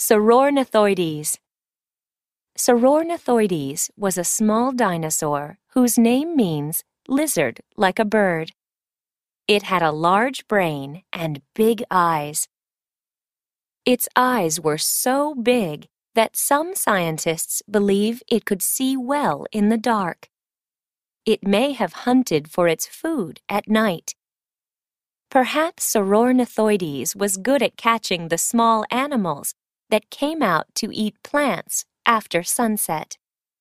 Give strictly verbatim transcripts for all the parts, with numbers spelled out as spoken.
Saurornithoides. Saurornithoides was a small dinosaur whose name means lizard like a bird. It had a large brain and big eyes. Its eyes were so big that some scientists believe it could see well in the dark. It may have hunted for its food at night. Perhaps Saurornithoides was good at catching the small animals that came out to eat plants after sunset.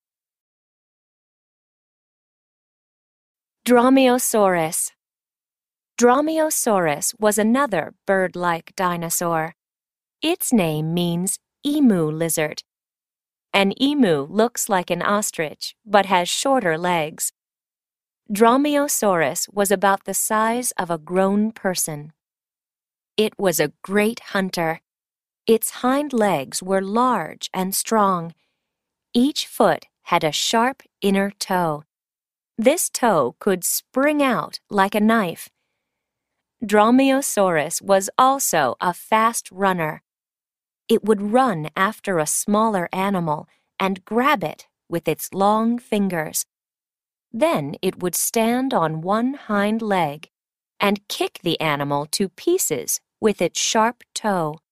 Dromaeosaurus. Dromaeosaurus was another bird-like dinosaur. Its name means emu lizard. An emu looks like an ostrich but has shorter legs. Dromaeosaurus was about the size of a grown person. It was a great hunter. Its hind legs were large and strong. Each foot had a sharp inner toe. This toe could spring out like a knife. Dromaeosaurus was also a fast runner. It would run after a smaller animal and grab it with its long fingers. Then it would stand on one hind leg and kick the animal to pieces with its sharp toe.